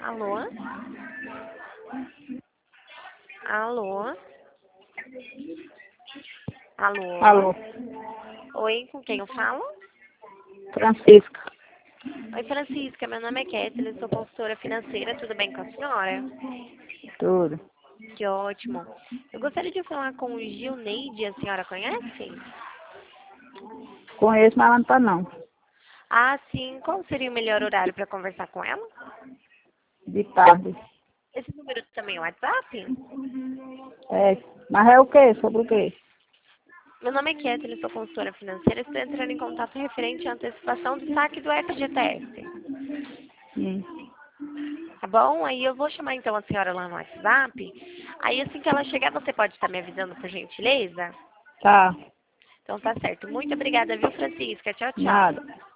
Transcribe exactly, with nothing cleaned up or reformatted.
Alô? Alô? Alô? Alô, Oi, com quem eu falo? Francisca. Oi, Francisca, meu nome é Kathleen, sou consultora financeira, tudo bem com a senhora? Tudo. Que ótimo. Eu gostaria de falar com o Gil Neide, a senhora conhece? Conheço, mas ela não tá não. Ah, sim, qual seria o melhor horário para conversar com ela? De tarde. Esse número também é o WhatsApp? É. Mas é o quê? Sobre o quê? Meu nome é Kathleen, sou consultora financeira, estou entrando em contato referente à antecipação do saque do F G T S. Hum. Tá bom? Aí eu vou chamar então a senhora lá no WhatsApp. Aí assim que ela chegar, você pode estar me avisando por gentileza? Tá. Então tá certo. Muito obrigada, viu, Francisca? Tchau, tchau. Nada.